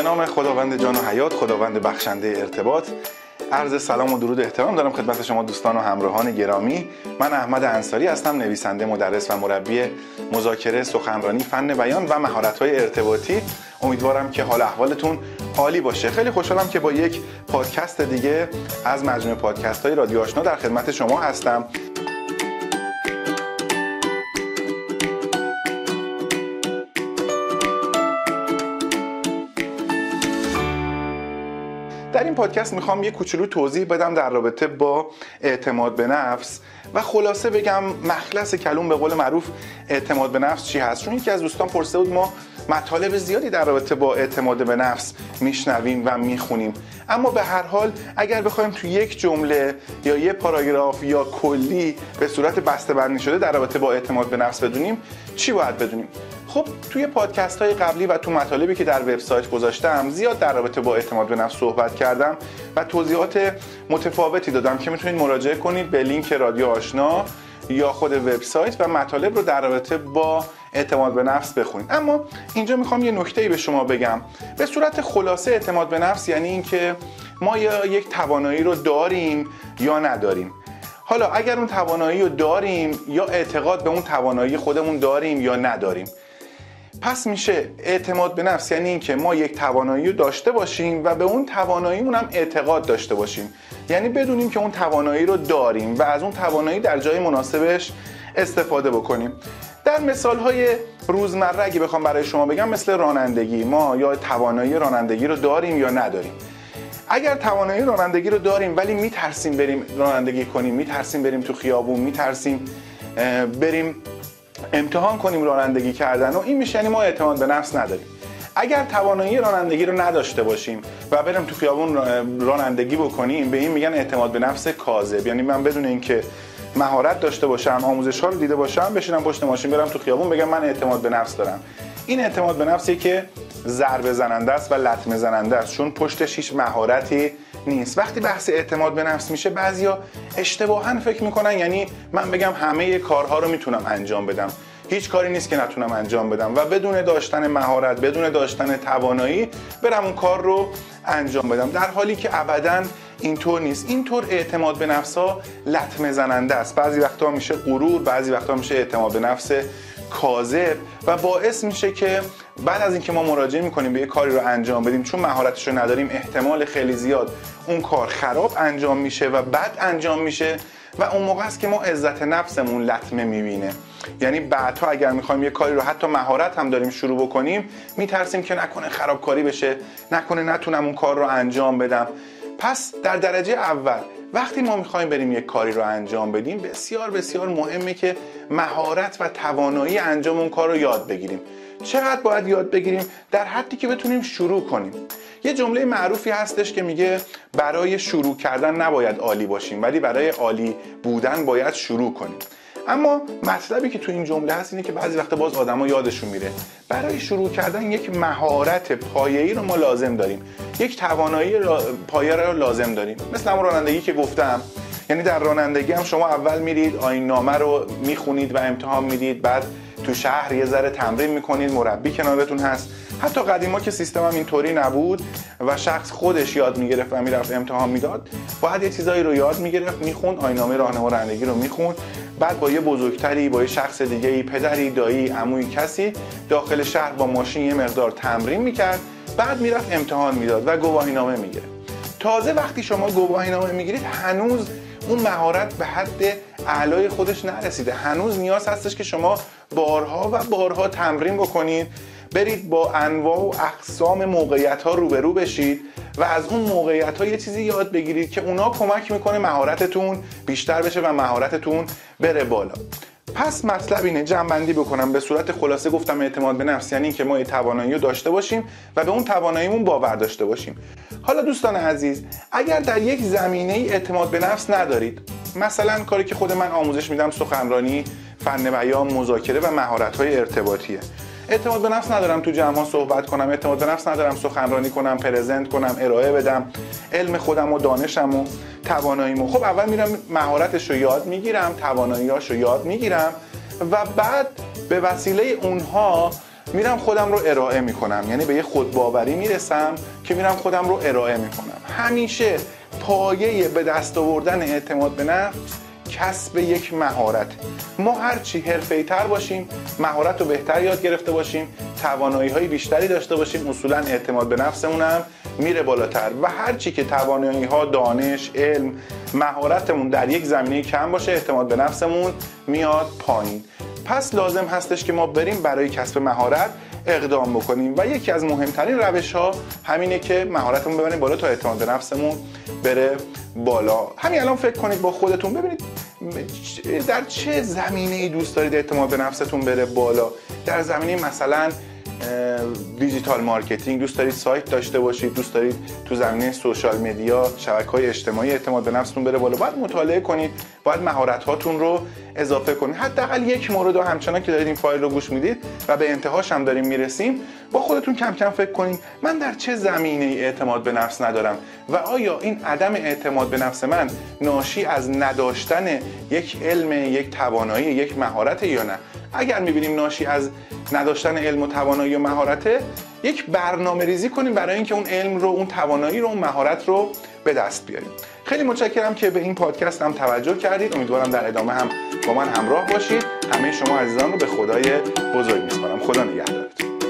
نام خداوند جان و حیات، خداوند بخشنده ارتباط، عرض سلام و درود و احترام دارم خدمت شما دوستان و همراهان گرامی. من احمد انصاری هستم، نویسنده، مدرس و مربی مذاکره، سخنرانی، فن بیان و مهارت‌های ارتباطی. امیدوارم که حال احوالتون عالی باشه. خیلی خوشحالم که با یک پادکست دیگه از مجموعه پادکست‌های رادیو آشنا در خدمت شما هستم. در این پادکست میخوام یه کوچولو توضیح بدم در رابطه با اعتماد به نفس و خلاصه بگم مخلص کلوم به قول معروف اعتماد به نفس چی هست. چون یکی از دوستان پرسیده بود، ما مطالب زیادی در رابطه با اعتماد به نفس میشنویم و میخونیم، اما به هر حال اگر بخوایم تو یک جمله یا یه پاراگراف یا کلی به صورت بسته‌بندی شده در رابطه با اعتماد به نفس بدونیم، چی باید بدونیم؟ خب توی پادکست های قبلی و تو مطالبی که در وبسایت گذاشتم زیاد در رابطه با اعتماد به نفس صحبت کردم و توضیحات متفاوتی دادم که میتونید مراجعه کنید به لینک رادیو آشنا یا خود وبسایت و مطالب رو در رابطه با اعتماد به نفس بخونید. اما اینجا میخوام یه نکته‌ای به شما بگم. به صورت خلاصه اعتماد به نفس یعنی اینکه ما یا یک توانایی رو داریم یا نداریم. حالا اگر اون توانایی رو داریم یا اعتقاد به اون توانایی خودمون داریم یا نداریم، پس میشه اعتماد به نفس یعنی اینکه ما یک توانایی رو داشته باشیم و به اون تواناییمون هم اعتقاد داشته باشیم، یعنی بدونیم که اون توانایی رو داریم و از اون توانایی در جای مناسبش استفاده بکنیم. در مثال‌های روزمره اگه بخوام برای شما بگم، مثل رانندگی، ما یا توانایی رانندگی رو داریم یا نداریم. اگر توانایی رانندگی رو داریم ولی میترسیم بریم رانندگی کنیم، میترسیم بریم تو خیابون، میترسیم بریم امتحان کنیم رانندگی کردن، و این میشه یعنی ما اعتماد به نفس نداریم. اگر توانایی رانندگی رو نداشته باشیم و بریم تو خیابون رانندگی بکنیم، به این میگن اعتماد به نفس کاذب. یعنی من بدون اینکه مهارت داشته باشم، آموزش‌ها رو دیده باشم، بشینم پشت ماشین برم تو خیابون بگم من اعتماد به نفس دارم، این اعتماد به نفسی که ضربه زننده است و لطمه زننده است، چون پشتش هیچ مهارتی نیست. وقتی بحث اعتماد به نفس میشه، بعضیا اشتباهاً فکر میکنن یعنی من بگم همه کارها رو میتونم انجام بدم، هیچ کاری نیست که نتونم انجام بدم و بدون داشتن مهارت، بدون داشتن توانایی برم اون کار رو انجام بدم، در حالی که ابداً اینطور نیست. اینطور اعتماد به نفس ها لطمه زننده است. بعضی وقتا میشه غرور، بعضی وقتا میشه اعتماد به نفس کاذب و باعث میشه که بعد از اینکه ما مراجعه میکنیم به یه کاری رو انجام بدیم، چون مهارتش رو نداریم، احتمال خیلی زیاد اون کار خراب انجام میشه و بد انجام میشه و اون موقع است که ما عزت نفسمون لطمه میبینه. یعنی بعدها اگر میخوایم یه کاری رو حتی مهارت هم داریم شروع بکنیم، میترسیم که نکنه خرابکاری بشه، نکنه نتونم اون کار رو انجام بدم. پس در درجه اول وقتی ما میخوایم بریم یک کاری رو انجام بدیم، بسیار بسیار مهمه که مهارت و توانایی انجام اون کار رو یاد بگیریم. چقدر باید یاد بگیریم؟ در حدی که بتونیم شروع کنیم. یه جمله معروفی هستش که میگه برای شروع کردن نباید عالی باشیم، ولی برای عالی بودن باید شروع کنیم. اما مطلبی که تو این جمله هست اینه که بعضی وقتا باز آدما یادشون میره برای شروع کردن یک مهارت پایه‌ای رو ما لازم داریم، یک توانایی پایه رو لازم داریم. مثل همون رانندگی که گفتم، یعنی در رانندگی هم شما اول میرید آیین‌نامه رو میخونید و امتحان میدید، بعد تو شهر یه ذره تمرین میکنید، مربی کنارتون هست. حتی قدیما که سیستم هم اینطوری نبود و شخص خودش یاد میگرفت و میرفت امتحان میداد، باید یه چیزایی رو یاد میگرفت، میخوند، آیین‌نامه راهنما رانندگی رو میخوند، بعد با یه بزرگتری، با یه شخص دیگه‌ای، پدری، دایی، عمویی، کسی داخل شهر با ماشین یه مقدار تمرین میکرد، بعد میرفت امتحان میداد و گواهینامه میگرفت. تازه وقتی شما گواهینامه میگیرید، هنوز اون مهارت به حد اعلای خودش نرسیده، هنوز نیاز هستش که شما بارها و بارها تمرین بکنید، برید با انواع و اقسام موقعیت‌ها روبرو بشید و از اون موقعیت‌ها یه چیزی یاد بگیرید که اونا کمک میکنه مهارتتون بیشتر بشه و مهارتتون بره بالا. پس مطلب اینه، جمع‌بندی بکنم به صورت خلاصه گفتم اعتماد به نفس یعنی که ما یه توانایی رو داشته باشیم و به اون تواناییمون باور داشته باشیم. حالا دوستان عزیز، اگر در یک زمینه اعتماد به نفس ندارید، مثلا کاری که خود من آموزش میدم سخنرانی، فن بیان، مذاکره و مهارت‌های ارتباطیه، اعتماد به نفس ندارم تو جمع‌ها صحبت کنم، اعتماد به نفس ندارم سخنرانی کنم، پرزنت کنم، ارائه بدم علم خودم و دانشم و تواناییمو، خب اول میرم مهارتش رو یاد میگیرم، توانایی‌هاش رو یاد میگیرم و بعد به وسیله اونها میرم خودم رو ارائه میکنم، یعنی به یه خودباوری میرسم که میرم خودم رو ارائه میکنم. همیشه پایه به دست آوردن اعتماد به نفس کسب یک مهارت. ما هرچی حرفه‌ای‌تر باشیم، مهارت رو بهتر یاد گرفته باشیم، توانایی‌های بیشتری داشته باشیم، اصولاً اعتماد به نفسمون هم میره بالاتر. و هرچی که توانایی‌ها، دانش، علم، مهارتمون در یک زمینه کم باشه، اعتماد به نفسمون میاد پایین. پس لازم هستش که ما بریم برای کسب مهارت اقدام بکنیم و یکی از مهمترین روش‌ها همینه که مهارتمون ببریم بالا تا اعتماد به نفسمون بره بالا. همین الان فکر کنید با خودتون، ببینید در چه زمینه‌ای دوست دارید اعتماد به نفستون بره بالا. در زمینه مثلا دیجیتال مارکتینگ دوست دارید سایت داشته باشید، دوست دارید تو زمینه سوشال مدیا، شبکه‌های اجتماعی اعتماد به نفستون بره بالا، باید مطالعه کنید، باید مهارت هاتون رو اضافه کنید. حداقل یک مورد رو همچنان که دارید این فایل رو گوش میدید و به انتهاش هم داریم میرسیم، با خودتون کم کم فکر کنید من در چه زمینه‌ای اعتماد به نفس ندارم و آیا این عدم اعتماد به نفس من ناشی از نداشتن یک علم، یک توانایی، یک مهارت یا نه. اگر می‌بینیم ناشی از نداشتن علم و توانایی و مهارته، یک برنامه ریزی کنیم برای اینکه اون علم رو، اون توانایی رو، اون مهارت رو به دست بیاریم. خیلی متشکرم که به این پادکست هم توجه کردید. امیدوارم در ادامه هم با من همراه باشید. همه شما عزیزان رو به خدای بزرگ می‌سپارم. خدا نگهدارتون.